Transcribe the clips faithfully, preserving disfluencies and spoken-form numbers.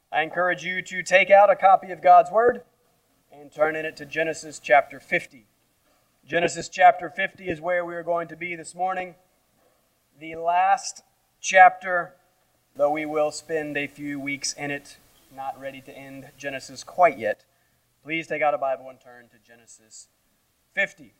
I encourage you to take out a copy of God's Word and turn in it to Genesis chapter fifty. Genesis chapter fifty is where we are going to be this morning. The last chapter, though we will spend a few weeks in it, not ready to end Genesis quite yet. Please take out a Bible and turn to Genesis fifty.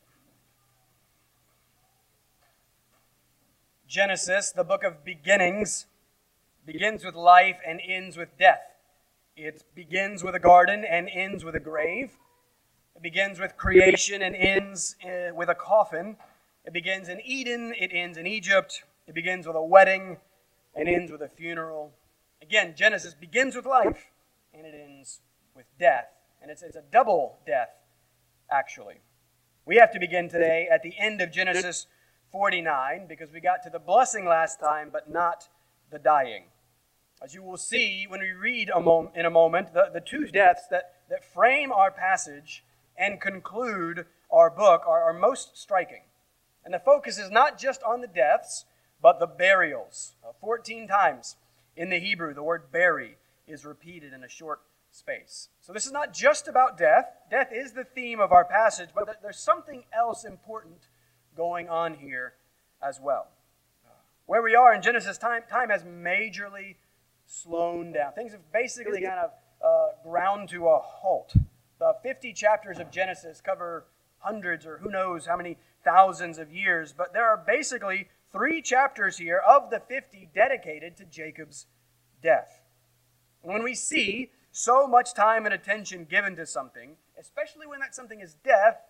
Genesis, the book of beginnings, begins with life and ends with death. It begins with a garden and ends with a grave. It begins with creation and ends uh, with a coffin. It begins in Eden, it ends in Egypt. It begins with a wedding and ends with a funeral. Again, Genesis begins with life and it ends with death. And it's, it's a double death, actually. We have to begin today at the end of Genesis forty-nine because we got to the blessing last time, but not the dying. As you will see when we read a mom- in a moment, the, the two deaths that, that frame our passage and conclude our book are, are most striking. And the focus is not just on the deaths, but the burials. Uh, fourteen times in the Hebrew, the word bury is repeated in a short space. So this is not just about death. Death is the theme of our passage, but th- there's something else important going on here as well. Where we are in Genesis, time, time has majorly slowed down. Things have basically kind of uh, ground to a halt. The fifty chapters of Genesis cover hundreds or who knows how many thousands of years, but there are basically three chapters here of the fifty dedicated to Jacob's death. And when we see so much time and attention given to something, especially when that something is death,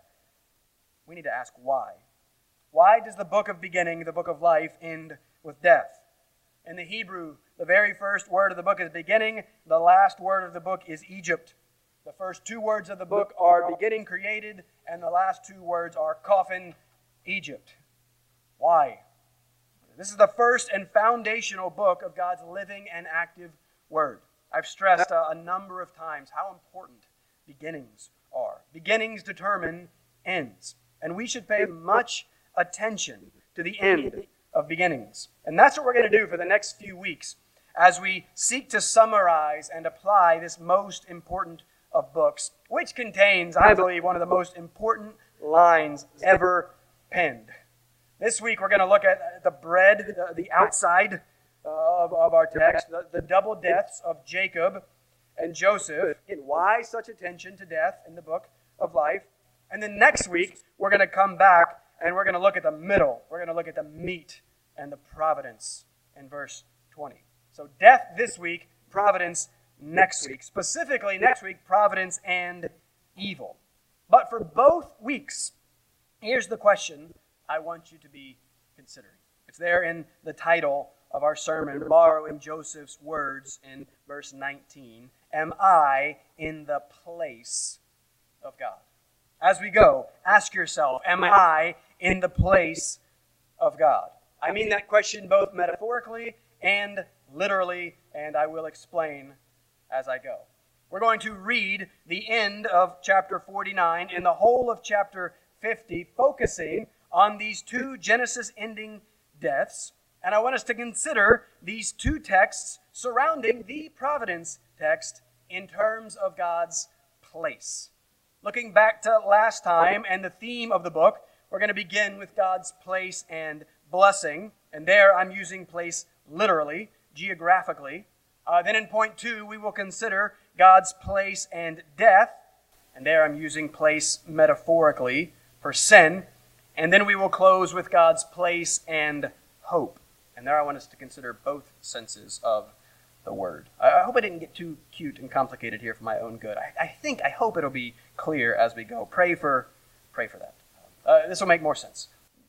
we need to ask why. Why does the book of beginning, the book of life, end with death? In the Hebrew, the very first word of the book is beginning. The last word of the book is Egypt. The first two words of the book are beginning, created, and the last two words are coffin, Egypt. Why? This is the first and foundational book of God's living and active word. I've stressed a, a number of times how important beginnings are. Beginnings determine ends. And we should pay much attention to the end of beginnings. And that's what we're going to do for the next few weeks as we seek to summarize and apply this most important of books, which contains, I believe, one of the most important lines ever penned. This week we're going to look at the bread, the, the outside of, of our text, the, the double deaths of Jacob and Joseph, and why such attention to death in the book of life. And then next week we're going to come back and we're going to look at the middle. We're going to look at the meat and the providence in verse twenty. So death this week, providence next week. Specifically next week, providence and evil. But for both weeks, here's the question I want you to be considering. It's there in the title of our sermon, borrowing Joseph's words in verse nineteen. Am I in the place of God? As we go, ask yourself, am I in the place of God? I mean that question both metaphorically and literally, and I will explain as I go. We're going to read the end of chapter forty-nine and the whole of chapter fifty, focusing on these two Genesis-ending deaths. And I want us to consider these two texts surrounding the providence text in terms of God's place. Looking back to last time and the theme of the book, we're going to begin with God's place and blessing. And there I'm using place literally, geographically. Uh, then in point two, we will consider God's place and death. And there I'm using place metaphorically for sin. And then we will close with God's place and hope. And there I want us to consider both senses of the word. I hope I didn't get too cute and complicated here for my own good. I, I think, I hope it'll be clear as we go. Pray for, pray for that. Uh, this will make more sense.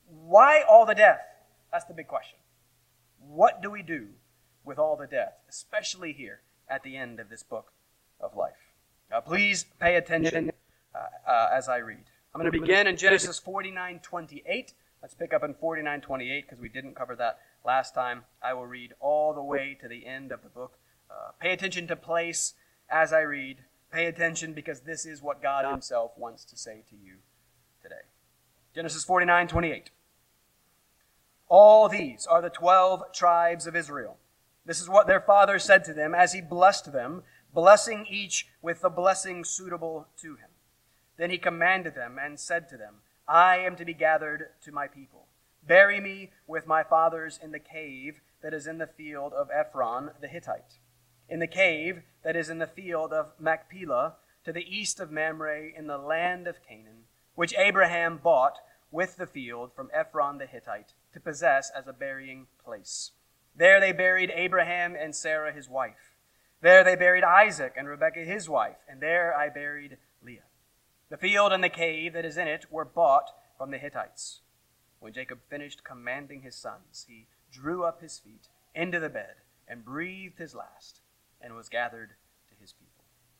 Why all the death? That's the big question. What do we do with all the death, especially here at the end of this book of life? Uh, please pay attention uh, uh, as I read. I'm going to begin in Genesis forty-nine twenty-eight. Let's pick up in forty-nine twenty-eight because we didn't cover that last time. I will read all the way to the end of the book. Uh, pay attention to place as I read. Pay attention because this is what God himself wants to say to you today. Genesis forty-nine twenty-eight. All these are the twelve tribes of Israel. This is what their father said to them as he blessed them. blessing each with the blessing suitable to him. Then he commanded them and said to them, I am to be gathered to my people. Bury me with my fathers in the cave that is in the field of Ephron the Hittite, in the cave that is in the field of Machpelah, to the east of Mamre, in the land of Canaan, which Abraham bought with the field from Ephron the Hittite to possess as a burying place. There they buried Abraham and Sarah his wife. There they buried Isaac and Rebekah his wife, and there I buried Leah. The field and the cave that is in it were bought from the Hittites. When Jacob finished commanding his sons, he drew up his feet into the bed and breathed his last, and was gathered to his people.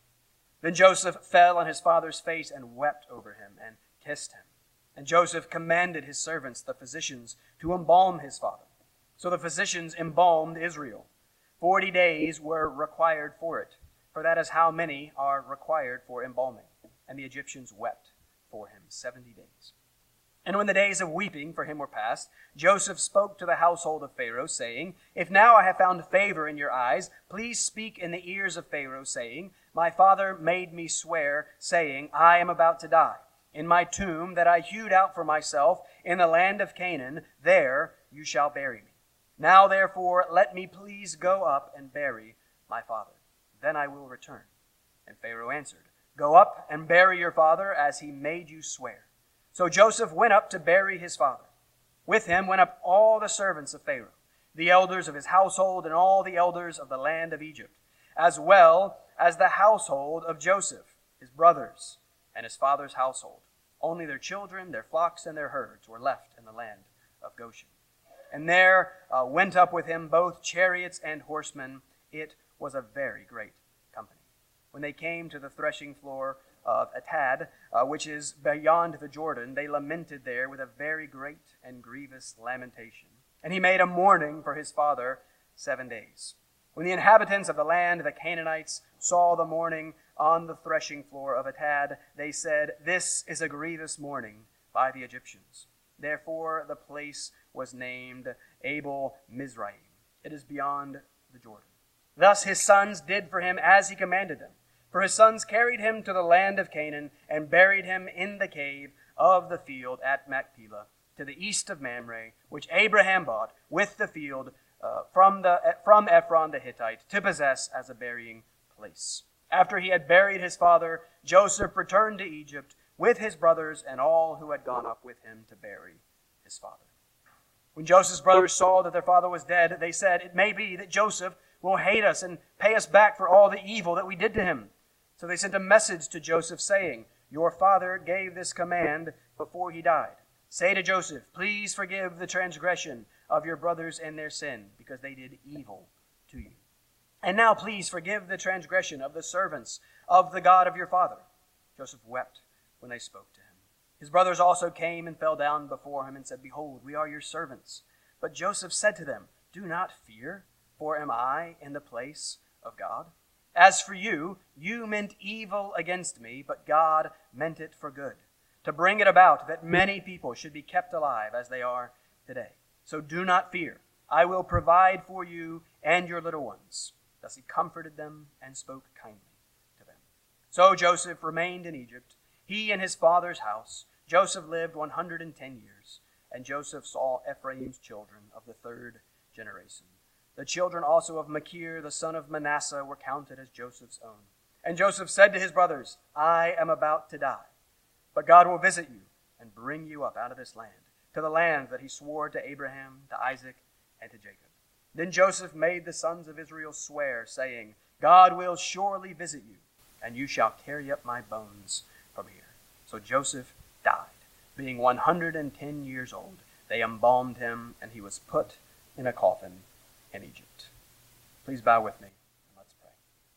Then Joseph fell on his father's face and wept over him and kissed him. And Joseph commanded his servants, the physicians, to embalm his father. So the physicians embalmed Israel. Forty days were required for it, for that is how many are required for embalming. And the Egyptians wept for him seventy days. And when the days of weeping for him were past, Joseph spoke to the household of Pharaoh, saying, If now I have found favor in your eyes, please speak in the ears of Pharaoh, saying, My father made me swear, saying, I am about to die. In my tomb that I hewed out for myself in the land of Canaan, there you shall bury me. Now therefore let me please go up and bury my father. Then I will return. And Pharaoh answered, Go up and bury your father as he made you swear. So Joseph went up to bury his father. With him went up all the servants of Pharaoh, the elders of his household, and all the elders of the land of Egypt, as well as the household of Joseph, his brothers, and his father's household. Only their children, their flocks, and their herds were left in the land of Goshen. And there uh, went up with him both chariots and horsemen. It was a very great company. When they came to the threshing floor of Atad, uh, which is beyond the Jordan, they lamented there with a very great and grievous lamentation. And he made a mourning for his father seven days. When the inhabitants of the land, the Canaanites, saw the mourning on the threshing floor of Atad, they said, This is a grievous mourning by the Egyptians. Therefore the place was named Abel Mizraim. It is beyond the Jordan. Thus his sons did for him as he commanded them. For his sons carried him to the land of Canaan and buried him in the cave of the field at Machpelah, to the east of Mamre, which Abraham bought with the field uh, from, the, from Ephron the Hittite to possess as a burying place. After he had buried his father, Joseph returned to Egypt with his brothers and all who had gone up with him to bury his father. When Joseph's brothers saw that their father was dead, they said, It may be that Joseph will hate us and pay us back for all the evil that we did to him. So they sent a message to Joseph saying, Your father gave this command before he died. Say to Joseph, Please forgive the transgression of your brothers and their sin, because they did evil to you. And now please forgive the transgression of the servants of the God of your father. Joseph wept when they spoke to him. His brothers also came and fell down before him and said, Behold, we are your servants. But Joseph said to them, Do not fear, for am I in the place of God? As for you, you meant evil against me, but God meant it for good, to bring it about that many people should be kept alive as they are today. So do not fear. I will provide for you and your little ones. Thus he comforted them and spoke kindly to them. So Joseph remained in Egypt, he and his father's house. Joseph lived one hundred and ten years, and Joseph saw Ephraim's children of the third generation. The children also of Machir, the son of Manasseh, were counted as Joseph's own. And Joseph said to his brothers, I am about to die, but God will visit you and bring you up out of this land, to the land that he swore to Abraham, to Isaac, and to Jacob. Then Joseph made the sons of Israel swear, saying, God will surely visit you, and you shall carry up my bones from here. So Joseph died, being one hundred and ten years old. They embalmed him, and he was put in a coffin in Egypt. Please bow with me, and let's pray.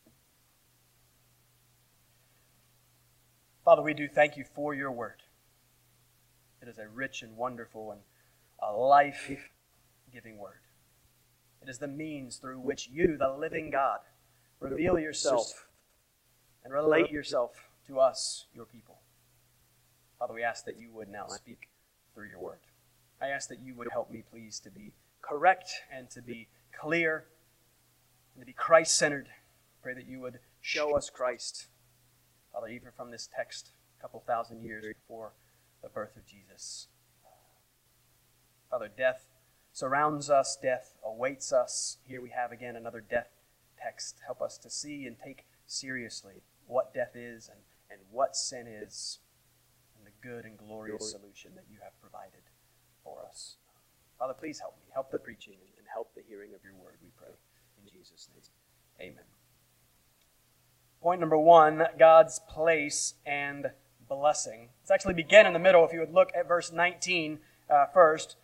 Father, we do thank you for your word. It is a rich and wonderful and a life-giving word. It is the means through which you, the living God, reveal yourself and relate yourself to us, your people. Father, we ask that you would now speak through your word. I ask that you would help me, please, to be correct and to be clear and to be Christ-centered, Pray that you would show us Christ, Father, even from this text a couple thousand years before the birth of Jesus. Father, death surrounds us, death awaits us. Here we have again another death text. Help us to see and take seriously what death is and, and what sin is, and the good and glorious solution that you have provided for us. Father, please help me. Help the preaching and help the hearing of your word, we pray. In Jesus' name, amen. Point number one, God's place and blessing. Let's actually begin in the middle. If you would look at verse nineteen uh, first.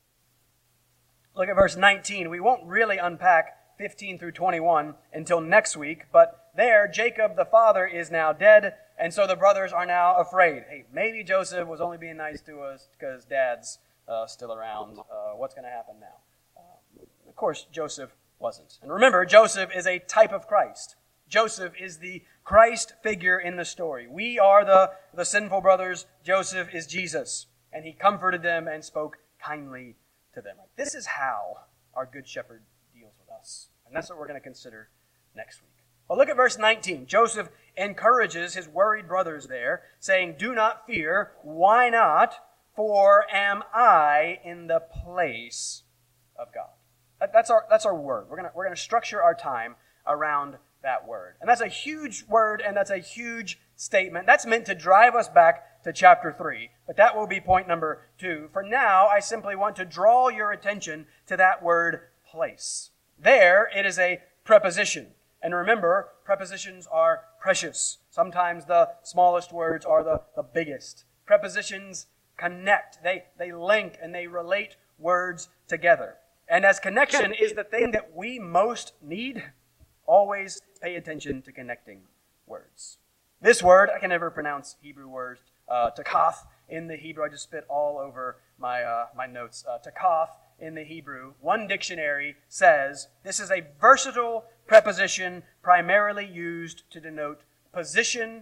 Look at verse nineteen. We won't really unpack fifteen through twenty-one until next week, but there, Jacob the father is now dead, and so the brothers are now afraid. Hey, maybe Joseph was only being nice to us because Dad's uh, still around. Uh, what's going to happen now? Uh, of course, Joseph wasn't. And remember, Joseph is a type of Christ. Joseph is the Christ figure in the story. We are the, the sinful brothers. Joseph is Jesus. And he comforted them and spoke kindly to them. This is how our good shepherd deals with us. And that's what we're going to consider next week. Well, look at verse nineteen. Joseph encourages his worried brothers there, saying, "Do not fear. Why not? For am I in the place of God?" That, that's our that's our word. We're gonna we're gonna structure our time around that word. And that's a huge word, and that's a huge statement. That's meant to drive us back to chapter three. But that will be point number two. For now, I simply want to draw your attention to that word place. There, it is a preposition. And remember, prepositions are precious. Sometimes the smallest words are the, the biggest. Prepositions connect. They, they link and they relate words together. And as connection is the thing that we most need, always pay attention to connecting words. This word, I can never pronounce Hebrew words. Uh, takath in the Hebrew, I just spit all over my uh, my notes. Uh, takath in the Hebrew, one dictionary says this is a versatile preposition primarily used to denote position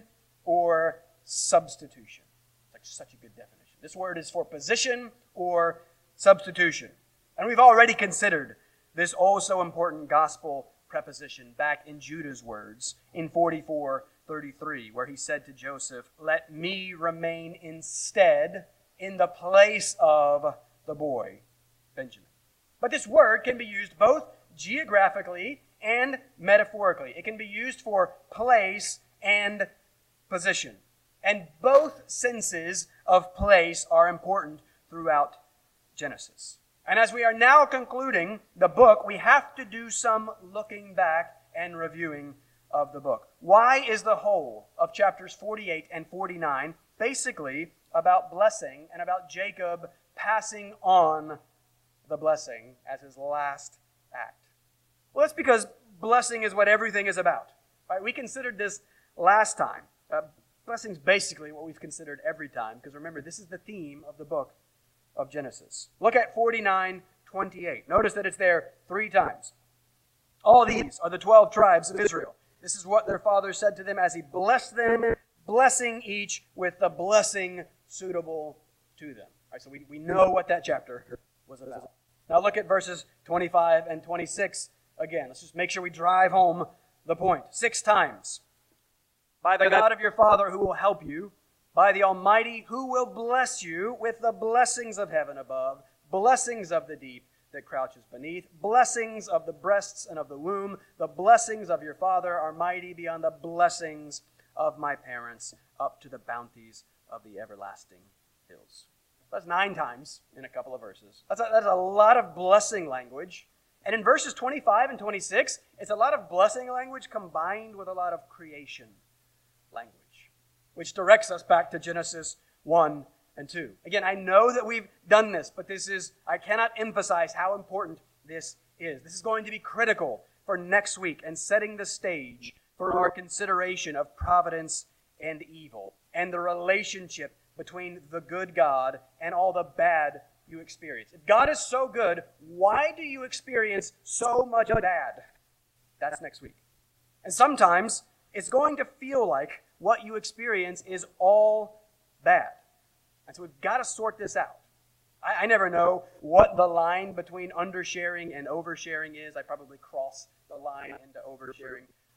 or substitution. It's like such a good definition. This word is for position or substitution. And we've already considered this also important gospel preposition back in Judah's words in forty-four thirty-three, where he said to Joseph, "Let me remain instead in the place of the boy Benjamin." But this word can be used both geographically and metaphorically. It can be used for place and position. And both senses of place are important throughout Genesis. And as we are now concluding the book, we have to do some looking back and reviewing of the book. Why is the whole of chapters forty-eight and forty-nine basically about blessing and about Jacob passing on the blessing as his last act? Well, that's because blessing is what everything is about. Right? We considered this last time. Uh, blessing is basically what we've considered every time, because remember, this is the theme of the book of Genesis. Look at forty-nine twenty-eight. Notice that it's there three times. All these are the twelve tribes of Israel. This is what their father said to them as he blessed them, blessing each with the blessing suitable to them. All right, so we, we know what that chapter was about. Now look at verses twenty-five and twenty-six again. Let's just make sure we drive home the point. Six times. By the God of your father who will help you, by the Almighty who will bless you with the blessings of heaven above, blessings of the deep that crouches beneath, blessings of the breasts and of the womb, the blessings of your father are mighty beyond the blessings of my parents, up to the bounties of the everlasting hills. That's nine times in a couple of verses. That's a, that's a lot of blessing language. And in verses twenty-five and twenty-six, it's a lot of blessing language combined with a lot of creation language, which directs us back to Genesis one and two. Again, I know that we've done this, but this is, I cannot emphasize how important this is. This is going to be critical for next week and setting the stage for our consideration of providence and evil and the relationship between the good God and all the bad you experience. If God is so good, why do you experience so much bad? That's next week. And sometimes it's going to feel like what you experience is all bad. And so we've got to sort this out. I, I never know what the line between undersharing and oversharing is. I probably cross the line into oversharing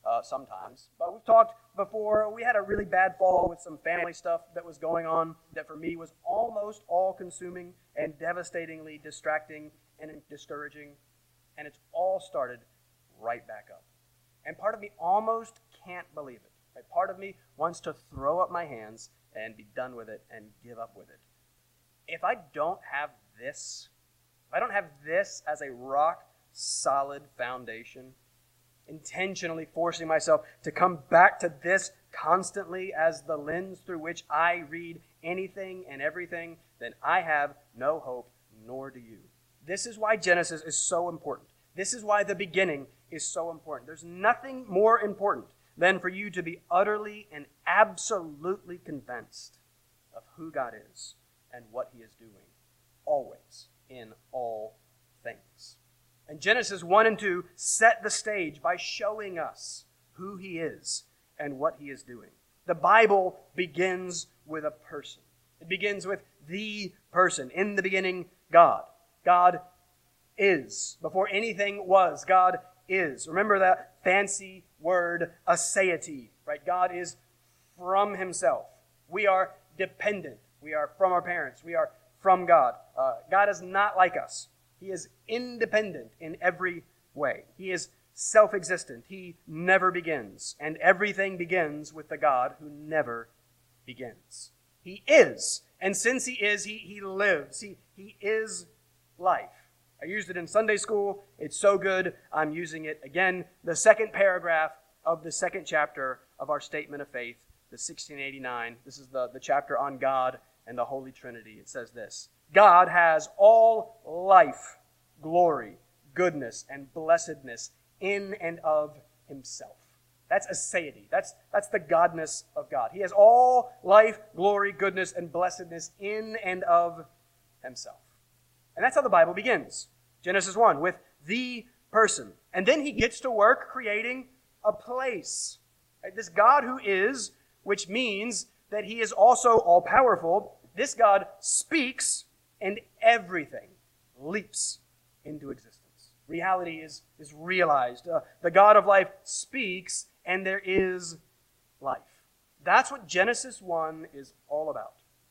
uh, sometimes. But we've talked before, we had a really bad fall with some family stuff that was going on that for me was almost all-consuming and devastatingly distracting and discouraging. And it's all started right back up. And part of me almost can't believe it. Right? Part of me wants to throw up my hands and be done with it and give up with it. If I don't have this, if I don't have this as a rock-solid foundation, intentionally forcing myself to come back to this constantly as the lens through which I read anything and everything, then I have no hope, nor do you. This is why Genesis is so important. This is why the beginning is so important. There's nothing more important than for you to be utterly and absolutely convinced of who God is and what he is doing, always, in all things. And Genesis one and two set the stage by showing us who he is and what he is doing. The Bible begins with a person. It begins with the person. In the beginning, God. God is. Before anything was, God is. Remember that fancy word, aseity, right? God is from himself. We are dependent. We are from our parents. We are from God. Uh, God is not like us. He is independent in every way. He is self-existent. He never begins. And everything begins with the God who never begins. He is. And since he is, he, he lives. He, he is life. I used it in Sunday school. It's so good, I'm using it again. The second paragraph of the second chapter of our Statement of Faith, the sixteen eighty-nine. This is the, the chapter on God and the Holy Trinity. It says this: God has all life, glory, goodness, and blessedness in and of himself. That's aseity. That's, that's the godness of God. He has all life, glory, goodness, and blessedness in and of himself. And that's how the Bible begins. Genesis one, with the person. And then he gets to work creating a place. Right? This God who is, which means that he is also all-powerful. This God speaks, and everything leaps into existence. Reality is, is realized. Uh, the God of life speaks, and there is life. That's what Genesis one is all about.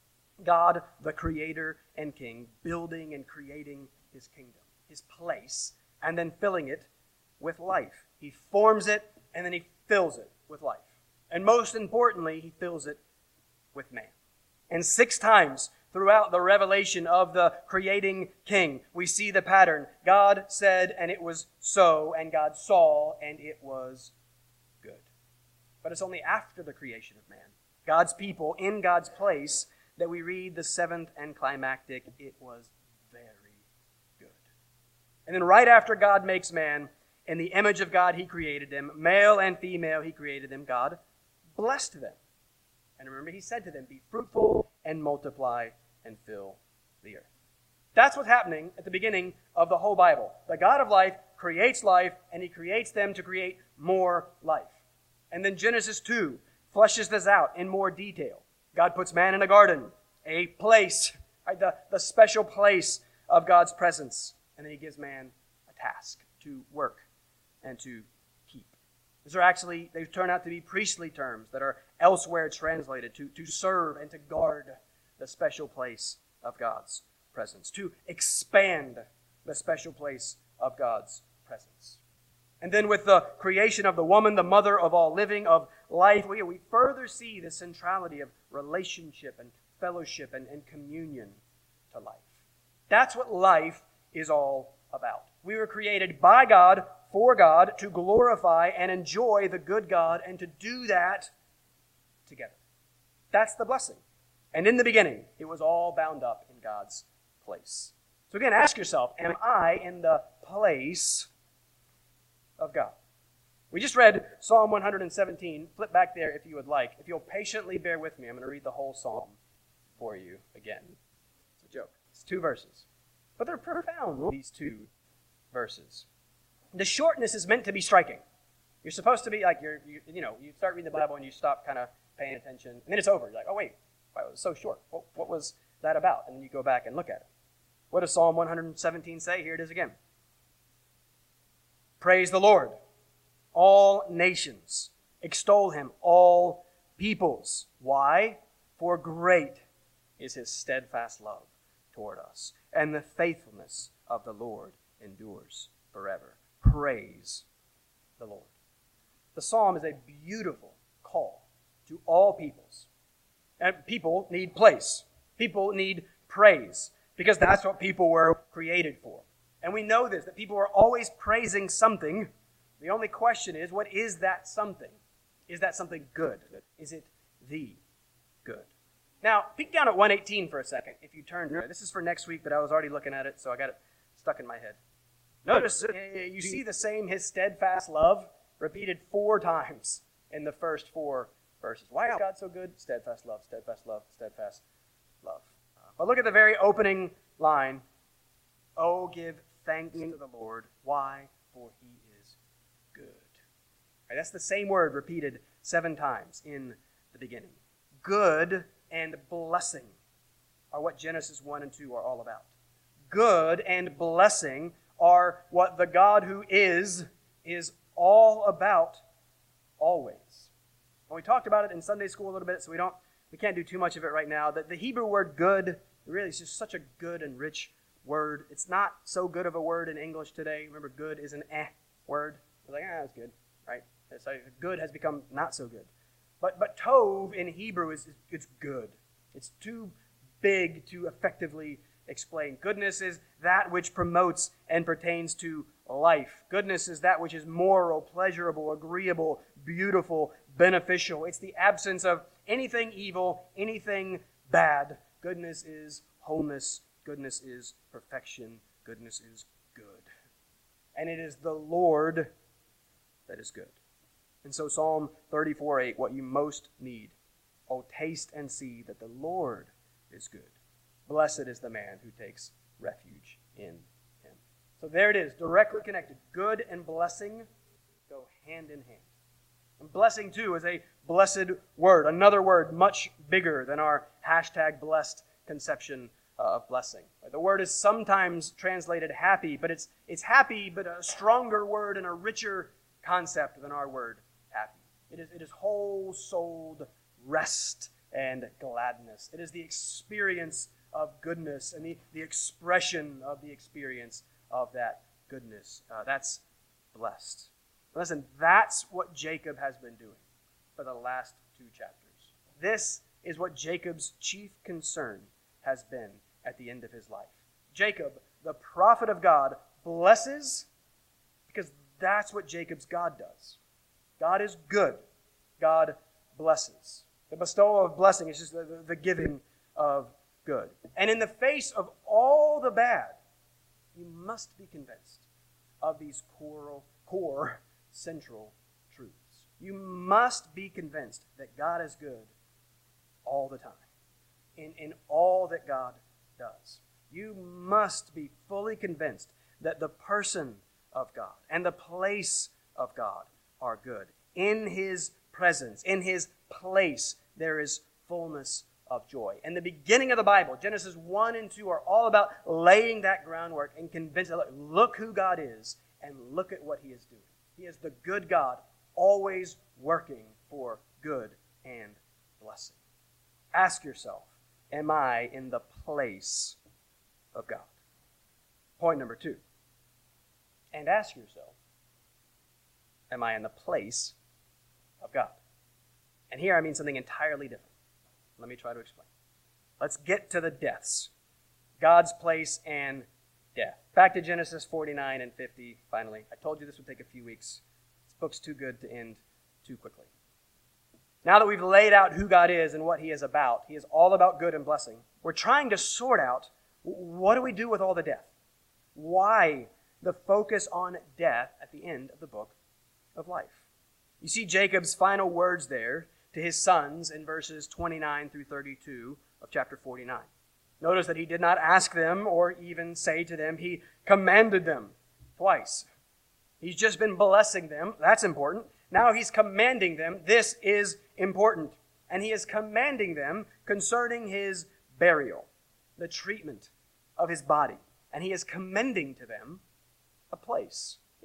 God, the creator and king, building and creating his kingdom, his place, and then filling it with life. He forms it, and then he fills it with life. And most importantly, he fills it with man. And six times throughout the revelation of the creating king, we see the pattern. God said, and it was so, and God saw, and it was good. But it's only after the creation of man, God's people in God's place, that we read the seventh and climactic, it was very good. And then right after God makes man, in the image of God he created them, male and female he created them, God blessed them. And remember, he said to them, be fruitful and multiply and fill the earth. That's what's happening at the beginning of the whole Bible. The God of life creates life, and he creates them to create more life. And then Genesis two fleshes this out in more detail. God puts man in a garden, a place, right, the, the special place of God's presence. And then he gives man a task to work and to keep. These are actually, they turn out to be priestly terms that are elsewhere translated to, to serve and to guard the special place of God's presence, to expand the special place of God's presence. And then with the creation of the woman, the mother of all living, of life, we, we further see the centrality of relationship and fellowship and, and communion to life. That's what life is all about. We were created by God, for God, to glorify and enjoy the good God, and to do that together. That's the blessing. And in the beginning, it was all bound up in God's place. So again, ask yourself, am I in the place of God? We just read Psalm one hundred seventeen. Flip back there if you would like. If you'll patiently bear with me, I'm going to read the whole psalm for you again. It's a joke. It's two verses. But they're profound, these two verses. The shortness is meant to be striking. You're supposed to be like, you're, you, you know, you start reading the Bible and you stop kind of paying attention. And then it's over. You're like, oh, wait, why was it so short? What, what was that about? And then you go back and look at it. What does Psalm one hundred seventeen say? Here it is again. Praise the Lord. All nations extol him, all peoples. Why? For great is his steadfast love toward us, and the faithfulness of the Lord endures forever. Praise the Lord. The psalm is a beautiful call to all peoples. And people need place. People need praise, because that's what people were created for. And we know this, that people are always praising something. The only question is, what is that something? Is that something good? Is it the good? Now, peek down at one eighteen for a second, if you turn. This is for next week, but I was already looking at it, so I got it stuck in my head. Notice, uh, you see the same, his steadfast love, repeated four times in the first four verses. Why is God so good? Steadfast love, steadfast love, steadfast love. Uh, but look at the very opening line. Oh, give thanks to the Lord. Why? For he is good. Right, that's the same word repeated seven times in the beginning. Good and blessing are what Genesis one and two are all about. Good and blessing are what the God who is, is all about always. And we talked about it in Sunday school a little bit, so we don't, we can't do too much of it right now. The, the Hebrew word good really is just such a good and rich word. It's not so good of a word in English today. Remember, good is an eh word. It's like, ah, that's good, right? So good has become not so good. But but tov in Hebrew is it's good. It's too big to effectively explain. Goodness is that which promotes and pertains to life. Goodness is that which is moral, pleasurable, agreeable, beautiful, beneficial. It's the absence of anything evil, anything bad. Goodness is wholeness. Goodness is perfection. Goodness is good. And it is the Lord that is good. And so Psalm thirty-four eight, what you most need. Oh, taste and see that the Lord is good. Blessed is the man who takes refuge in him. So there it is, directly connected. Good and blessing go hand in hand. And blessing, too, is a blessed word, another word much bigger than our hashtag blessed conception uh, of blessing. The word is sometimes translated happy, but it's, it's happy, but a stronger word and a richer concept than our word happy. It is, it is whole-souled rest and gladness. It is the experience of goodness and the, the expression of the experience of that goodness. Uh, that's blessed. Listen, that's what Jacob has been doing for the last two chapters. This is what Jacob's chief concern has been at the end of his life. Jacob, the prophet of God, blesses because that's what Jacob's God does. God is good. God blesses. The bestowal of blessing is just the, the, the giving of good. And in the face of all the bad, you must be convinced of these core, core central truths. You must be convinced that God is good all the time, in, in all that God does. You must be fully convinced that the person of God and the place of God are good. In his presence, in his place, there is fullness of joy. And the beginning of the Bible, Genesis one and two, are all about laying that groundwork and convincing, look, look who God is and look at what he is doing. He is the good God, always working for good and blessing. Ask yourself, am I in the place of God? Point number two. And ask yourself, am I in the place of God? And here I mean something entirely different. Let me try to explain. Let's get to the deaths. God's place and death. Back to Genesis forty-nine and fifty, finally. I told you this would take a few weeks. This book's too good to end too quickly. Now that we've laid out who God is and what he is about, he is all about good and blessing, we're trying to sort out, what do we do with all the death? Why the focus on death at the end of the book of life? You see Jacob's final words there to his sons in verses twenty-nine through thirty-two of chapter forty-nine. Notice that he did not ask them or even say to them. He commanded them twice. He's just been blessing them. That's important. Now he's commanding them. This is important. And he is commanding them concerning his burial, the treatment of his body. And he is commending to them a place.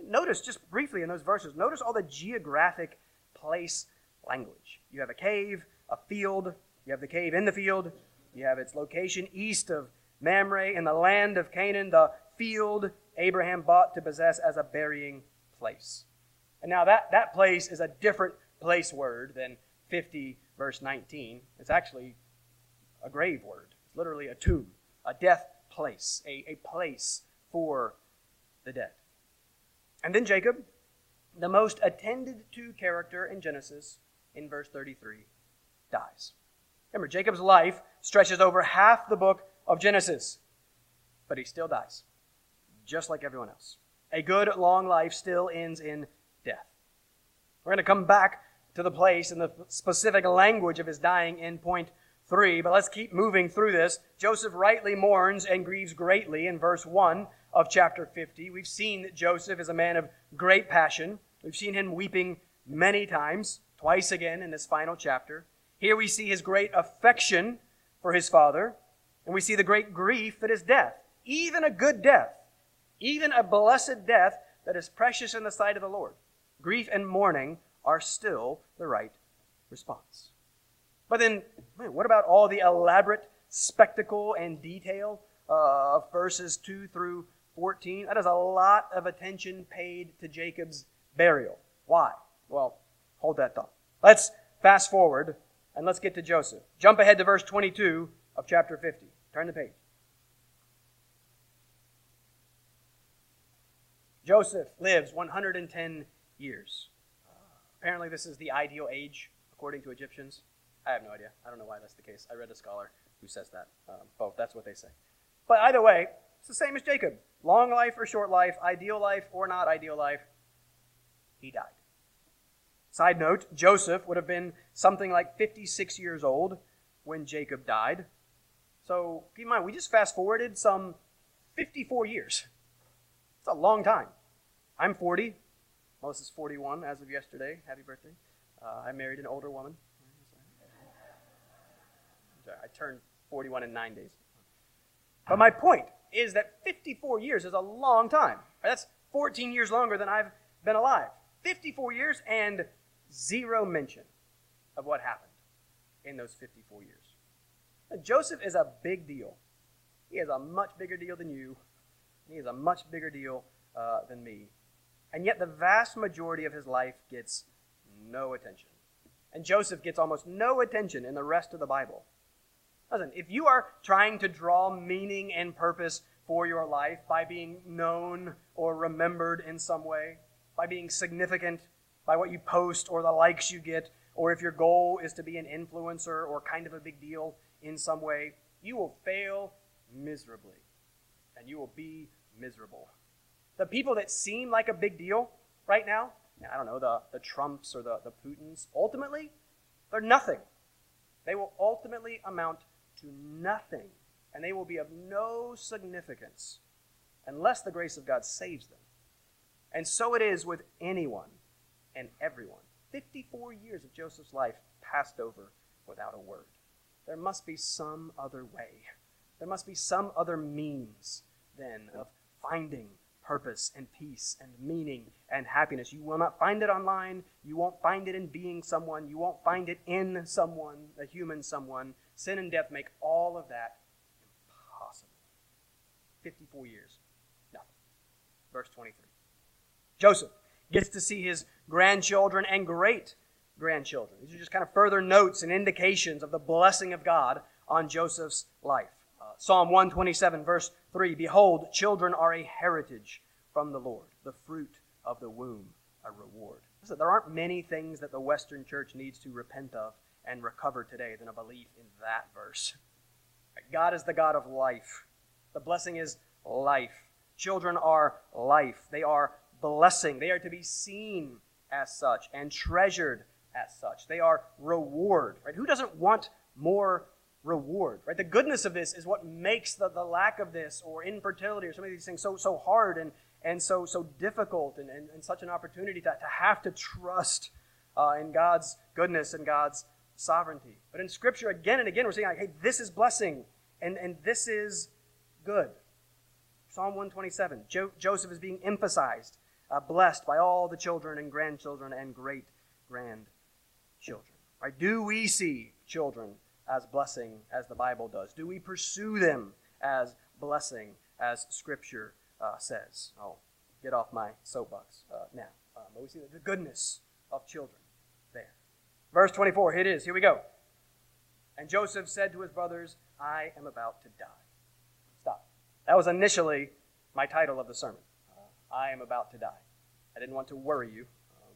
Notice, just briefly in those verses, notice all the geographic place language. You have a cave, a field, you have the cave in the field, you have its location east of Mamre in the land of Canaan, the field Abraham bought to possess as a burying place. And now that, that place is a different place word than fifty verse nineteen. It's actually a grave word. It's literally a tomb, a death place, a, a place for the dead. And then Jacob, the most attended to character in Genesis, in verse thirty-three, dies. Remember, Jacob's life stretches over half the book of Genesis, but he still dies, just like everyone else. A good, long life still ends in death. We're going to come back to the place and the specific language of his dying in point three, but let's keep moving through this. Joseph rightly mourns and grieves greatly in verse one of chapter fifty. We've seen that Joseph is a man of great passion. We've seen him weeping many times, twice again in this final chapter. Here we see his great affection for his father, and we see the great grief that is death, even a good death, even a blessed death that is precious in the sight of the Lord. Grief and mourning are still the right response. But then, man, what about all the elaborate spectacle and detail uh, of verses two through fourteen? That is a lot of attention paid to Jacob's burial. Why? Well, hold that thought. Let's fast forward and let's get to Joseph. Jump ahead to verse twenty-two of chapter fifty. Turn the page. Joseph lives one hundred ten years. Apparently this is the ideal age, according to Egyptians. I have no idea. I don't know why that's the case. I read a scholar who says that. Um, both, that's what they say. But either way, it's the same as Jacob. Long life or short life, ideal life or not ideal life, he died. Side note, Joseph would have been something like fifty-six years old when Jacob died. So keep in mind, we just fast forwarded some fifty-four years. It's a long time. I'm forty. Melissa's forty-one as of yesterday. Happy birthday. Uh, I married an older woman. I turned forty-one in nine days. But my point is that fifty-four years is a long time. That's fourteen years longer than I've been alive. fifty-four years and zero mention of what happened in those fifty-four years. Now, Joseph is a big deal. He is a much bigger deal than you. He is a much bigger deal uh, than me. And yet the vast majority of his life gets no attention. And Joseph gets almost no attention in the rest of the Bible. Listen, if you are trying to draw meaning and purpose for your life by being known or remembered in some way, by being significant, by what you post or the likes you get, or if your goal is to be an influencer or kind of a big deal in some way, you will fail miserably. And you will be miserable. The people that seem like a big deal right now, I don't know, the, the Trumps or the, the Putins, ultimately, they're nothing. They will ultimately amount to nothing, and they will be of no significance unless the grace of God saves them. And so it is with anyone and everyone. fifty-four years of Joseph's life passed over without a word. There must be some other way. There must be some other means, then, of finding purpose and peace and meaning and happiness. You will not find it online. You won't find it in being someone. You won't find it in someone, a human someone. Sin and death make all of that impossible. fifty-four years, nothing. Verse twenty-three. Joseph gets to see his grandchildren and great-grandchildren. These are just kind of further notes and indications of the blessing of God on Joseph's life. Uh, Psalm one twenty-seven, verse three, Behold, children are a heritage from the Lord, the fruit of the womb a reward. Listen, there aren't many things that the Western church needs to repent of and recover today than a belief in that verse. God is the God of life. The blessing is life. Children are life. They are blessing. They are to be seen as such and treasured as such. They are reward. Right? Who doesn't want more reward? Right? The goodness of this is what makes the, the lack of this or infertility or some of these things so so hard and, and so so difficult and, and, and such an opportunity to, to have to trust uh, in God's goodness and God's sovereignty. But in Scripture, again and again, we're saying, like, hey, this is blessing and, and this is good. Psalm one twenty-seven, jo- Joseph is being emphasized uh, blessed by all the children and grandchildren and great-grandchildren. Right? Do we see children as blessing as the Bible does? Do we pursue them as blessing as Scripture uh, says? I'll get off my soapbox uh, now. Um, but we see the goodness of children there. Verse twenty-four, here it is. Here we go. And Joseph said to his brothers, I am about to die. Stop. That was initially my title of the sermon. Uh, I am about to die. I didn't want to worry you. Um,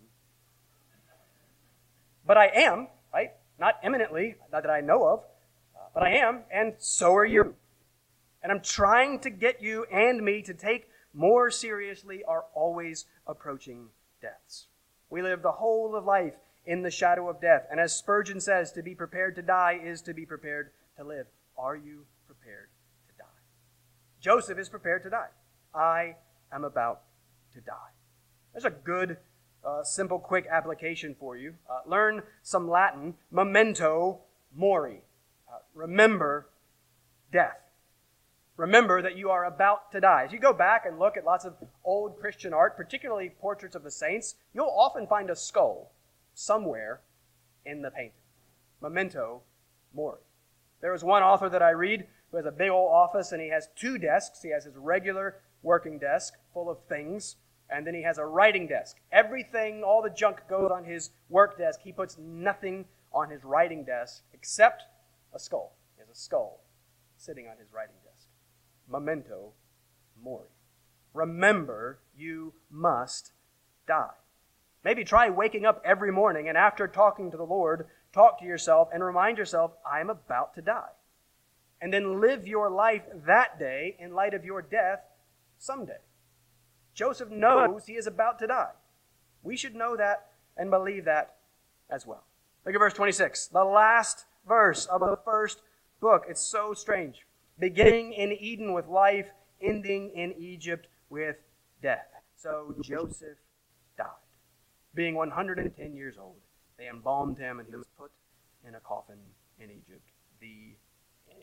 but I am, right? Not imminently, not that I know of, uh, but I am, and so are you. And I'm trying to get you and me to take more seriously our always approaching deaths. We live the whole of life in the shadow of death. And as Spurgeon says, to be prepared to die is to be prepared to live. Are you prepared to die? Joseph is prepared to die. I am about to die. There's a good, uh, simple, quick application for you. Uh, learn some Latin. Memento mori. Uh, remember death. Remember that you are about to die. As you go back and look at lots of old Christian art, particularly portraits of the saints, you'll often find a skull somewhere in the painting. Memento mori. There was one author that I read who has a big old office, and he has two desks. He has his regular working desk full of things, and then he has a writing desk. Everything, all the junk goes on his work desk. He puts nothing on his writing desk except a skull. He has a skull sitting on his writing desk. Memento mori. Remember, you must die. Maybe try waking up every morning and after talking to the Lord, talk to yourself and remind yourself, I am about to die. And then live your life that day in light of your death someday. Joseph knows he is about to die. We should know that and believe that as well. Look at verse twenty-six, the last verse of the first book. It's so strange. Beginning in Eden with life, ending in Egypt with death. So Joseph died. Being one hundred ten years old, they embalmed him and he was put in a coffin in Egypt. The end.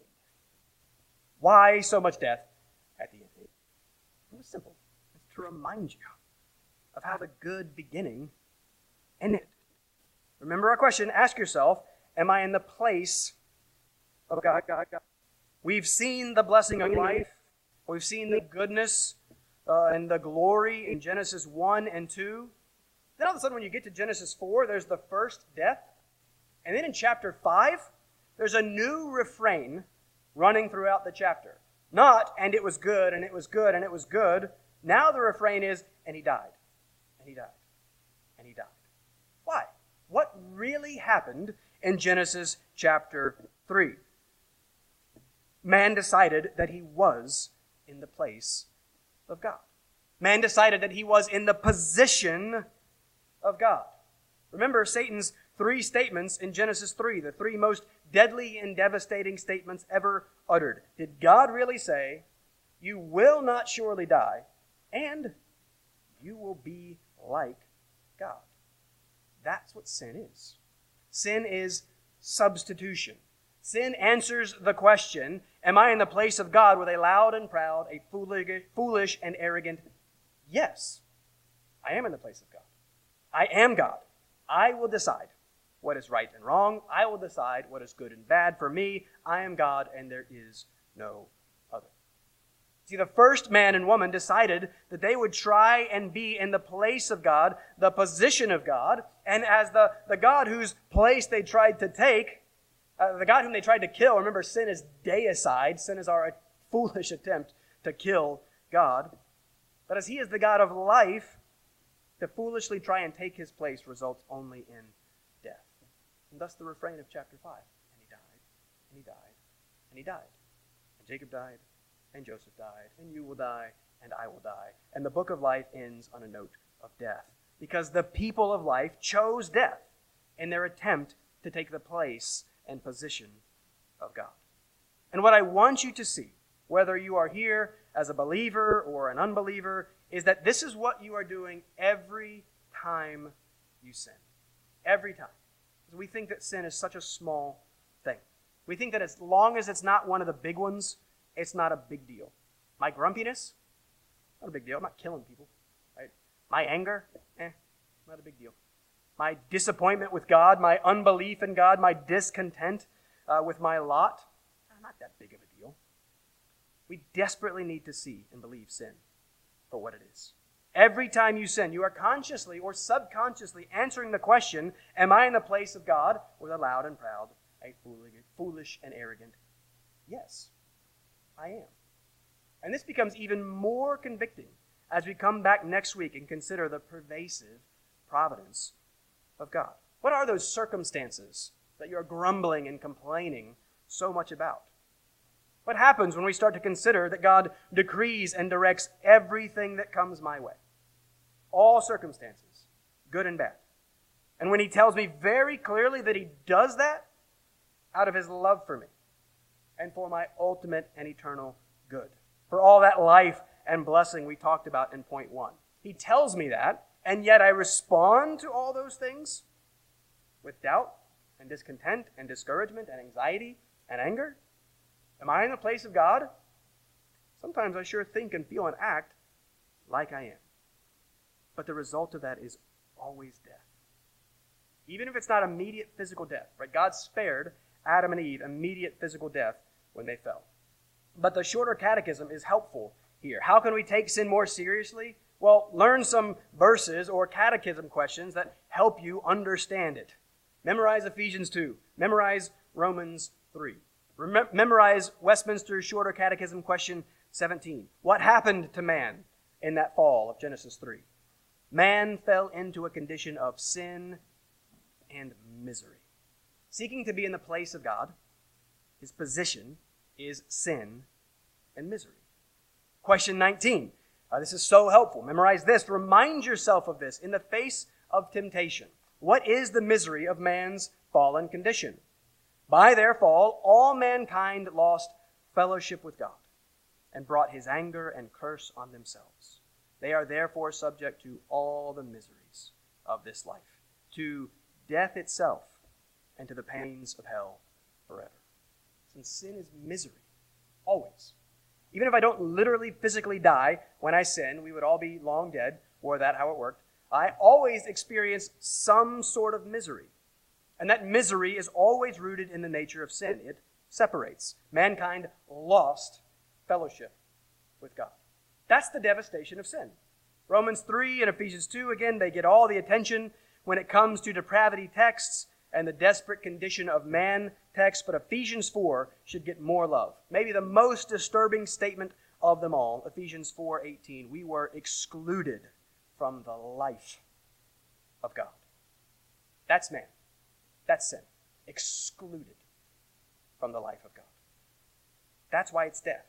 Why so much death at the end? It was simple. It's to remind you of how the good beginning ended. Remember our question. Ask yourself, am I in the place of God? God, God. We've seen the blessing of life. We've seen the goodness uh, and the glory in Genesis one and two. Then all of a sudden when you get to Genesis four, there's the first death. And then in chapter five, there's a new refrain running throughout the chapter. Not, and it was good, and it was good, and it was good. Now the refrain is, and he died, and he died, and he died. Why? What really happened in Genesis chapter three? Man decided that he was in the place of God. Man decided that he was in the position of God. Remember Satan's three statements in Genesis three, the three most deadly and devastating statements ever uttered. Did God really say, you will not surely die, and you will be like God? That's what sin is. Sin is substitution. Sin answers the question, am I in the place of God with a loud and proud, a foolish and arrogant yes? I am in the place of God. I am God. I will decide what is right and wrong. I will decide what is good and bad. For me, I am God and there is no other. See, the first man and woman decided that they would try and be in the place of God, the position of God, and as the, the God whose place they tried to take, Uh, the God whom they tried to kill, remember sin is deicide. Sin is our foolish attempt to kill God. But as he is the God of life, to foolishly try and take his place results only in death. And thus the refrain of chapter five. And he died, and he died, and he died. And Jacob died, and Joseph died, and you will die, and I will die. And the book of life ends on a note of death. Because the people of life chose death in their attempt to take the place and position of God. And what I want you to see, whether you are here as a believer or an unbeliever, is that this is what you are doing every time you sin. Every time. Because we think that sin is such a small thing. We think that as long as it's not one of the big ones, it's not a big deal. My grumpiness, not a big deal. I'm not killing people. Right? My anger? Eh, not a big deal. My disappointment with God, my unbelief in God, my discontent uh, with my lot? Not that big of a deal. We desperately need to see and believe sin for what it is. Every time you sin, you are consciously or subconsciously answering the question, am I in the place of God, or the loud and proud, a foolish and arrogant? Yes, I am. And this becomes even more convicting as we come back next week and consider the pervasive providence of God. What are those circumstances that you're grumbling and complaining so much about? What happens when we start to consider that God decrees and directs everything that comes my way? All circumstances, good and bad. And when he tells me very clearly that he does that out of his love for me and for my ultimate and eternal good, for all that life and blessing we talked about in point one. He tells me that, and yet I respond to all those things with doubt and discontent and discouragement and anxiety and anger. Am I in the place of God? Sometimes I sure think and feel and act like I am. But the result of that is always death. Even if it's not immediate physical death, right? God spared Adam and Eve immediate physical death when they fell. But the shorter catechism is helpful here. How can we take sin more seriously? Well, learn some verses or catechism questions that help you understand it. Memorize Ephesians two. Memorize Romans three. Rem- memorize Westminster's Shorter Catechism question seventeen. What happened to man in that fall of Genesis three? Man fell into a condition of sin and misery. Seeking to be in the place of God, his position is sin and misery. Question nineteen. Uh, this is so helpful. Memorize this. Remind yourself of this in the face of temptation. What is the misery of man's fallen condition? By their fall, all mankind lost fellowship with God and brought his anger and curse on themselves. They are therefore subject to all the miseries of this life, to death itself, and to the pains of hell forever. Since sin is misery, always. Even if I don't literally physically die when I sin, we would all be long dead, were that how it worked. I always experience some sort of misery. And that misery is always rooted in the nature of sin. It separates. Mankind lost fellowship with God. That's the devastation of sin. Romans three and Ephesians two, again, they get all the attention when it comes to depravity texts and the desperate condition of man text, but Ephesians four should get more love. Maybe the most disturbing statement of them all, Ephesians four eighteen, we were excluded from the life of God. That's man. That's sin. Excluded from the life of God. That's why it's death.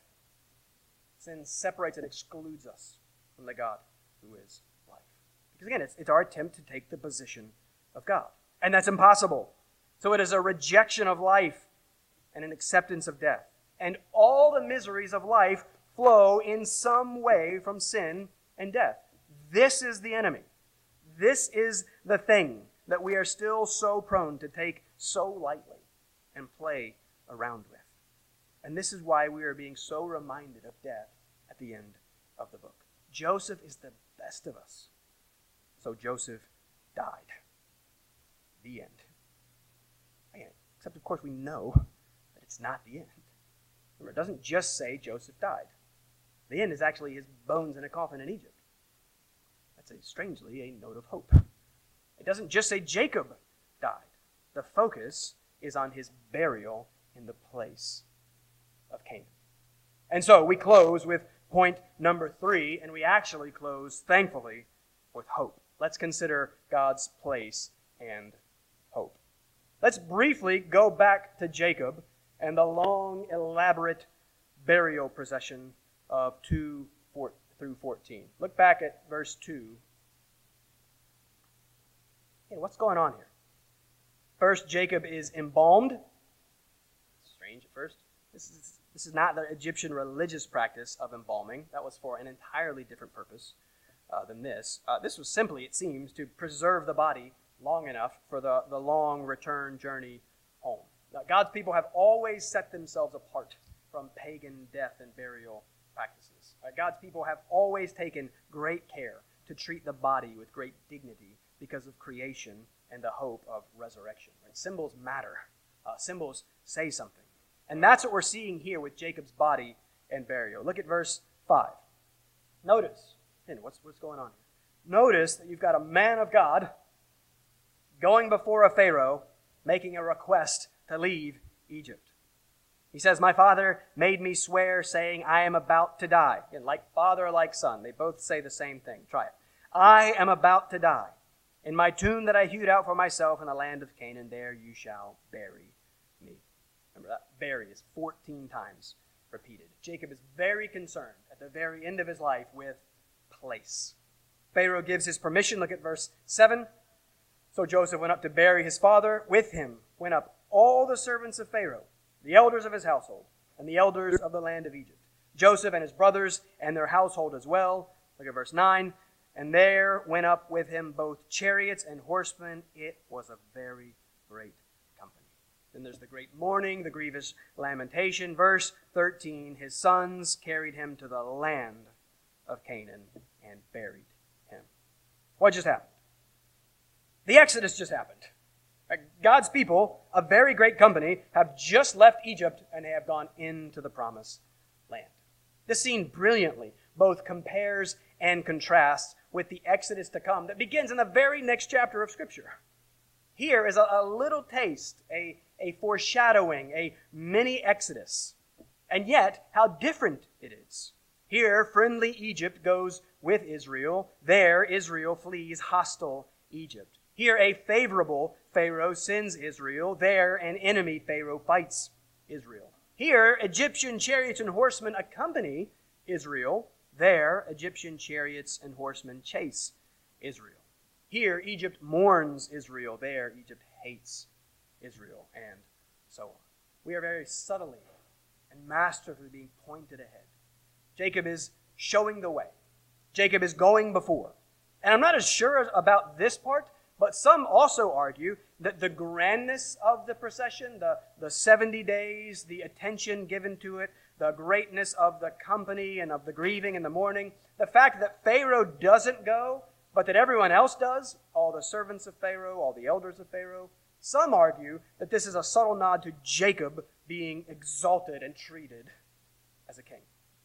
Sin separates and excludes us from the God who is life. Because again, it's, it's our attempt to take the position of God. And that's impossible. So it is a rejection of life and an acceptance of death. And all the miseries of life flow in some way from sin and death. This is the enemy. This is the thing that we are still so prone to take so lightly and play around with. And this is why we are being so reminded of death at the end of the book. Joseph is the best of us. So Joseph died. The end. Again, except, of course, we know that it's not the end. Remember, it doesn't just say Joseph died. The end is actually his bones in a coffin in Egypt. That's a, strangely a note of hope. It doesn't just say Jacob died. The focus is on his burial in the place of Canaan. And so we close with point number three, and we actually close, thankfully, with hope. Let's consider God's place and hope. Let's briefly go back to Jacob and the long, elaborate burial procession of two through fourteen. Look back at verse two. Hey, what's going on here? First, Jacob is embalmed. Strange at first. This is, this is not the Egyptian religious practice of embalming. That was for an entirely different purpose uh, than this. Uh, this was simply, it seems, to preserve the body long enough for the, the long return journey home. Now, God's people have always set themselves apart from pagan death and burial practices. Uh, God's people have always taken great care to treat the body with great dignity because of creation and the hope of resurrection. Right? Symbols matter. Uh, symbols say something. And that's what we're seeing here with Jacob's body and burial. Look at verse five. Notice, what's, what's going on here? Notice that you've got a man of God going before a Pharaoh, making a request to leave Egypt. He says, my father made me swear, saying, I am about to die. And like father, like son. They both say the same thing. Try it. I am about to die. In my tomb that I hewed out for myself in the land of Canaan, there you shall bury me. Remember that? Bury is fourteen times repeated. Jacob is very concerned at the very end of his life with place. Pharaoh gives his permission. Look at verse seven. So Joseph went up to bury his father. With him went up all the servants of Pharaoh, the elders of his household, and the elders of the land of Egypt. Joseph and his brothers and their household as well. Look at verse nine. And there went up with him both chariots and horsemen. It was a very great company. Then there's the great mourning, the grievous lamentation. Verse thirteen, his sons carried him to the land of Canaan and buried him. What just happened? The Exodus just happened. God's people, a very great company, have just left Egypt and they have gone into the promised land. This scene brilliantly both compares and contrasts with the Exodus to come that begins in the very next chapter of Scripture. Here is a, a little taste, a, a foreshadowing, a mini Exodus, and yet how different it is. Here, friendly Egypt goes with Israel. There, Israel flees hostile Egypt. Here, a favorable Pharaoh sends Israel. There, an enemy Pharaoh fights Israel. Here, Egyptian chariots and horsemen accompany Israel. There, Egyptian chariots and horsemen chase Israel. Here, Egypt mourns Israel. There, Egypt hates Israel, and so on. We are very subtly and masterfully being pointed ahead. Jacob is showing the way. Jacob is going before. And I'm not as sure about this part, but some also argue that the grandness of the procession, the, the seventy days, the attention given to it, the greatness of the company and of the grieving and the mourning, the fact that Pharaoh doesn't go, but that everyone else does, all the servants of Pharaoh, all the elders of Pharaoh, some argue that this is a subtle nod to Jacob being exalted and treated as a king.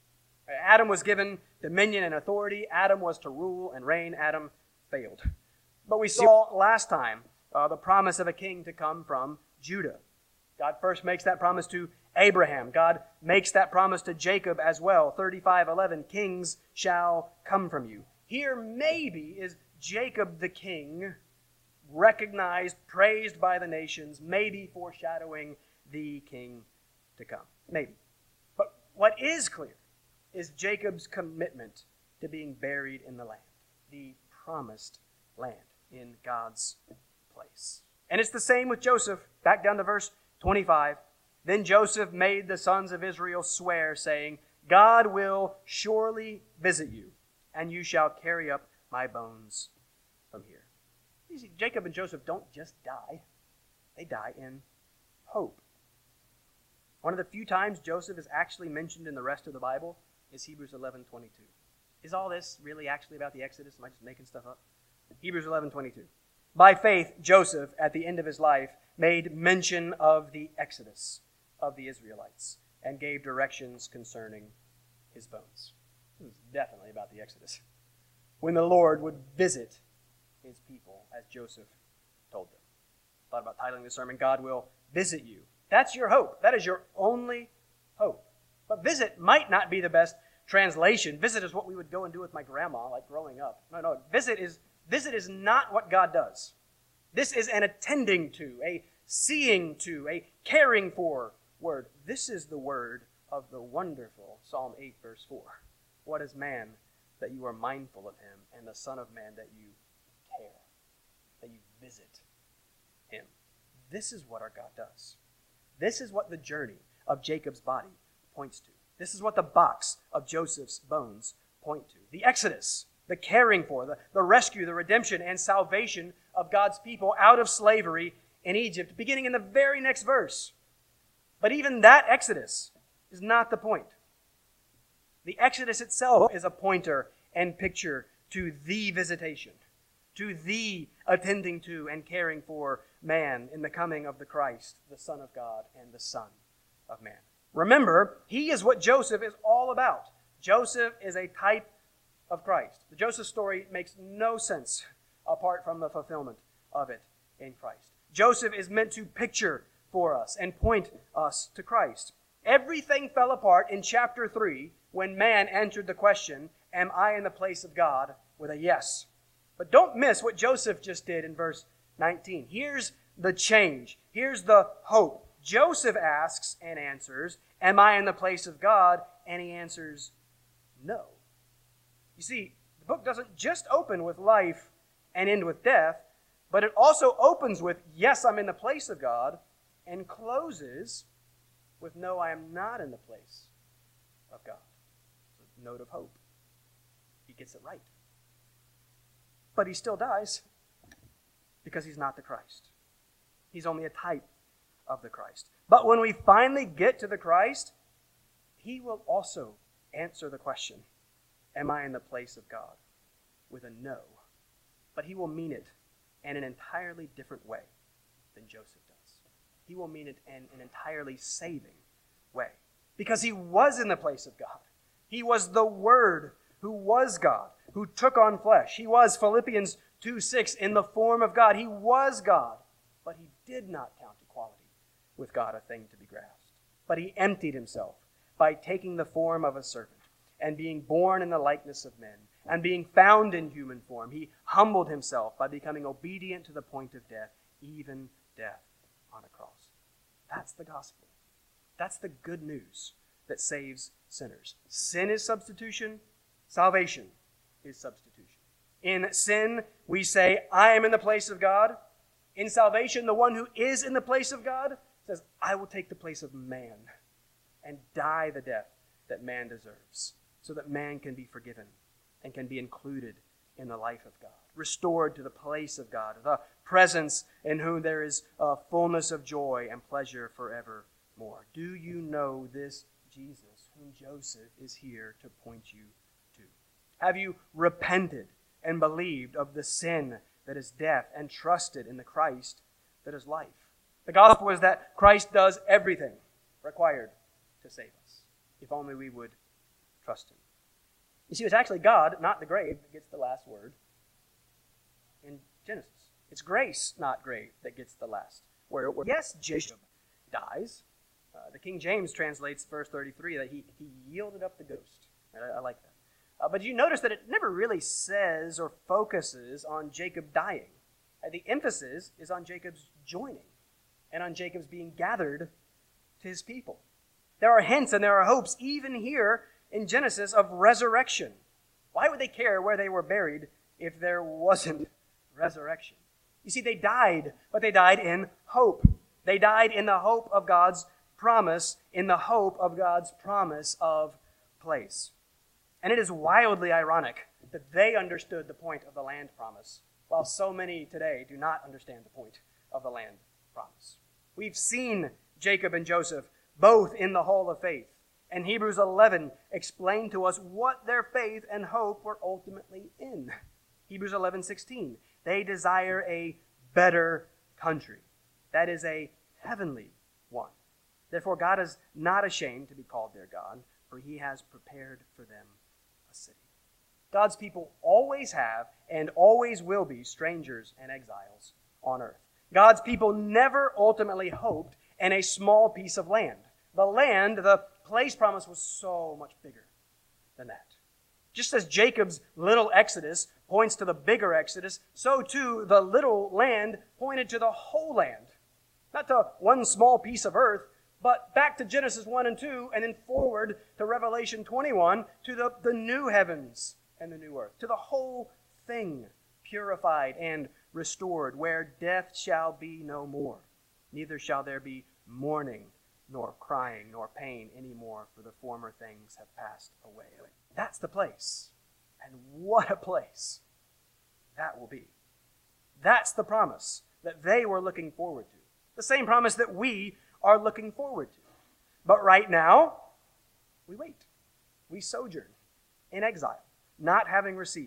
Adam was given dominion and authority. Adam was to rule and reign. Adam failed. But we saw last time uh, the promise of a king to come from Judah. God first makes that promise to Abraham. God makes that promise to Jacob as well. thirty-five eleven, kings shall come from you. Here maybe is Jacob the king, recognized, praised by the nations, maybe foreshadowing the king to come. Maybe. But what is clear is Jacob's commitment to being buried in the land, the promised land in God's place. And it's the same with Joseph. Back down to verse twenty-five. Then Joseph made the sons of Israel swear, saying, God will surely visit you, and you shall carry up my bones from here. You see, Jacob and Joseph don't just die. They die in hope. One of the few times Joseph is actually mentioned in the rest of the Bible is Hebrews eleven twenty-two. Is all this really actually about the Exodus? Am I just making stuff up? Hebrews eleven twenty-two. By faith, Joseph, at the end of his life, made mention of the Exodus of the Israelites and gave directions concerning his bones. It was definitely about the Exodus. When the Lord would visit his people, as Joseph told them. Thought about titling the sermon, God will visit you. That's your hope. That is your only hope. But visit might not be the best translation. Visit is what we would go and do with my grandma, like growing up. No, no. Visit is, visit is not what God does. This is an attending to, a seeing to, a caring for word. This is the word of the wonderful Psalm eight, verse four. What is man that you are mindful of him, and the Son of Man that you care, that you visit him. This is what our God does. This is what the journey of Jacob's body points to. This is what the box of Joseph's bones point to. The Exodus, the caring for, the, the rescue, the redemption, and salvation of God's people out of slavery in Egypt, beginning in the very next verse. But even that Exodus is not the point. The Exodus itself is a pointer and picture to the visitation, to the attending to and caring for man in the coming of the Christ, the Son of God and the Son of Man. Remember, he is what Joseph is all about. Joseph is a type of Christ. The Joseph story makes no sense apart from the fulfillment of it in Christ. Joseph is meant to picture for us and point us to Christ. Everything fell apart in chapter three when man answered the question, am I in the place of God, with a yes. But don't miss what Joseph just did in verse nineteen. Here's the change. Here's the hope. Joseph asks and answers, am I in the place of God? And he answers, no. You see, the book doesn't just open with life and end with death, but it also opens with, yes, I'm in the place of God, and closes with, no, I am not in the place of God. It's a note of hope. He gets it right. But he still dies because he's not the Christ. He's only a type of the Christ. But when we finally get to the Christ, he will also answer the question, am I in the place of God? With a no. But he will mean it in an entirely different way than Joseph does. He will mean it in an entirely saving way. Because he was in the place of God. He was the Word who was God, who took on flesh. He was, Philippians two six, in the form of God. He was God, but he did not count equality with God a thing to be grasped. But he emptied himself by taking the form of a servant and being born in the likeness of men and being found in human form. He humbled himself by becoming obedient to the point of death, even death on a cross. That's the gospel. That's the good news that saves sinners. Sin is substitution. Salvation is substitution. In sin, we say, I am in the place of God. In salvation, the one who is in the place of God says, I will take the place of man and die the death that man deserves, so that man can be forgiven and can be included in the life of God, restored to the place of God, the presence in whom there is a fullness of joy and pleasure forevermore. Do you know this Jesus, whom Joseph is here to point you to? Have you repented and believed of the sin that is death and trusted in the Christ that is life? The gospel is that Christ does everything required to save us, if only we would trust him. You see, it's actually God, not the grave, that gets the last word in Genesis. It's grace, not grave, that gets the last word. Yes, Jacob dies. Uh, the King James translates verse thirty-three that he, he yielded up the ghost. I, I like that. Uh, but you notice that it never really says or focuses on Jacob dying. Uh, the emphasis is on Jacob's joining and on Jacob's being gathered to his people. There are hints and there are hopes, even here in Genesis, of resurrection. Why would they care where they were buried if there wasn't resurrection? You see, they died, but they died in hope. They died in the hope of God's promise, in the hope of God's promise of place. And it is wildly ironic that they understood the point of the land promise, while so many today do not understand the point of the land promise. We've seen Jacob and Joseph both in the hall of faith. And Hebrews eleven explained to us what their faith and hope were ultimately in. Hebrews eleven sixteen. They desire a better country. That is a heavenly one. Therefore, God is not ashamed to be called their God, for he has prepared for them a city. God's people always have and always will be strangers and exiles on earth. God's people never ultimately hoped in a small piece of land. The land, the place promise, was so much bigger than that. Just as Jacob's little exodus points to the bigger exodus, so too the little land pointed to the whole land. Not to one small piece of earth, but back to Genesis one and two, and then forward to Revelation twenty-one, to the, the new heavens and the new earth, to the whole thing purified and restored, where death shall be no more. Neither shall there be mourning, nor crying, nor pain anymore, for the former things have passed away. That's the place. And what a place that will be. That's the promise that they were looking forward to. The same promise that we are looking forward to. But right now, we wait. We sojourn in exile, not having received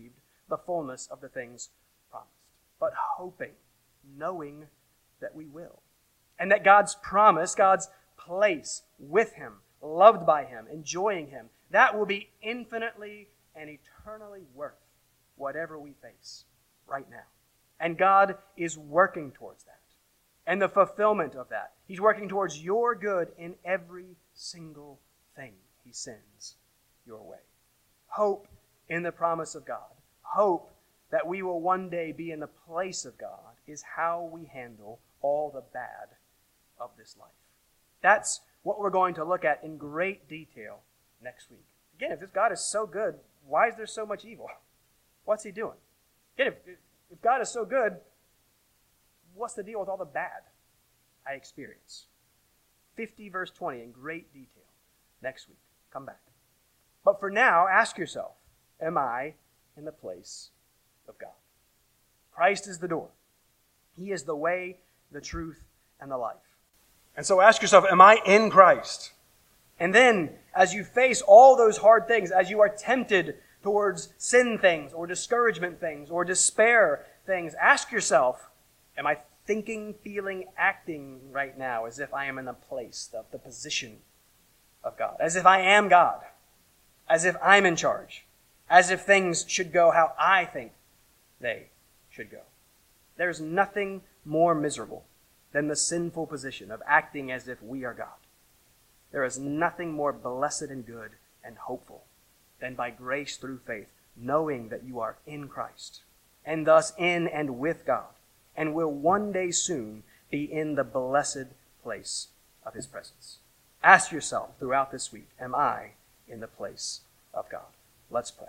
the fullness of the things promised, but hoping, knowing that we will. And that God's promise, God's place with him, loved by him, enjoying him, that will be infinitely and eternally worth whatever we face right now. And God is working towards that. And the fulfillment of that. He's working towards your good in every single thing he sends your way. Hope in the promise of God. Hope that we will one day be in the place of God is how we handle all the bad of this life. That's what we're going to look at in great detail next week. Again, if this God is so good, why is there so much evil? What's he doing? Again, if, if God is so good, what's the deal with all the bad I experience? fifty verse twenty in great detail next week. Come back. But for now, ask yourself, am I in the place of God? Christ is the door. He is the way, the truth, and the life. And so ask yourself, am I in Christ? And then, as you face all those hard things, as you are tempted towards sin things, or discouragement things, or despair things, ask yourself, am I thinking, feeling, acting right now as if I am in the place, the, the position of God? As if I am God? As if I'm in charge? As if things should go how I think they should go? There's nothing more miserable than the sinful position of acting as if we are God. There is nothing more blessed and good and hopeful than by grace through faith, knowing that you are in Christ, and thus in and with God, and will one day soon be in the blessed place of his presence. Ask yourself throughout this week, am I in the place of God? Let's pray.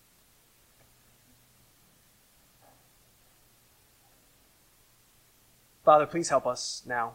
Father, please help us now.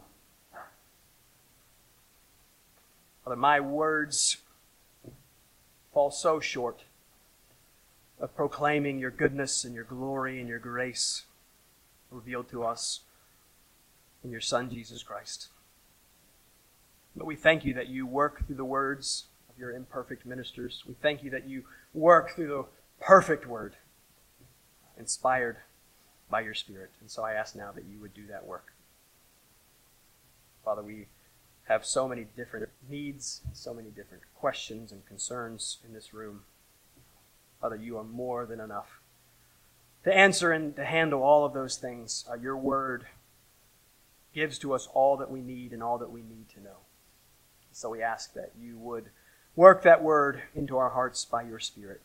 Father, my words fall so short of proclaiming your goodness and your glory and your grace revealed to us in your Son, Jesus Christ. But we thank you that you work through the words of your imperfect ministers. We thank you that you work through the perfect word, inspired by your Spirit. And so I ask now that you would do that work. Father, we have so many different needs, so many different questions and concerns in this room. Father, you are more than enough to answer and to handle all of those things. Uh, your word gives to us all that we need and all that we need to know. So we ask that you would work that word into our hearts by your Spirit.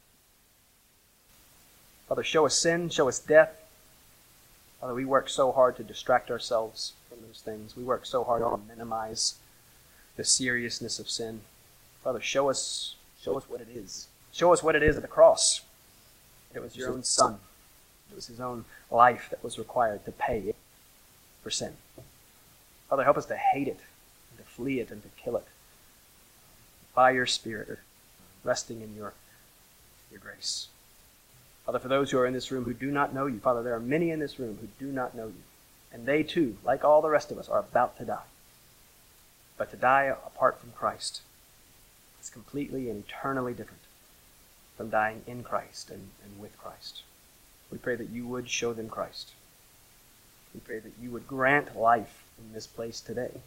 Father, show us sin, show us death. Father, we work so hard to distract ourselves from those things. We work so hard to minimize the seriousness of sin. Father, show us, show us what it is. Show us what it is at the cross. It was your own Son. It was his own life that was required to pay for sin. Father, help us to hate it, and to flee it, and to kill it by your Spirit, resting in your, your grace. Father, for those who are in this room who do not know you, Father, there are many in this room who do not know you. And they too, like all the rest of us, are about to die. But to die apart from Christ is completely and eternally different from dying in Christ and, and with Christ. We pray that you would show them Christ. We pray that you would grant life in this place today.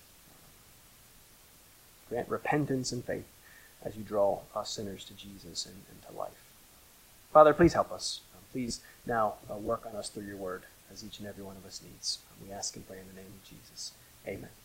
Grant repentance and faith as you draw us sinners to Jesus and, and to life. Father, please help us. Um, please now uh, work on us through your word as each and every one of us needs. Um, we ask and pray in the name of Jesus. Amen.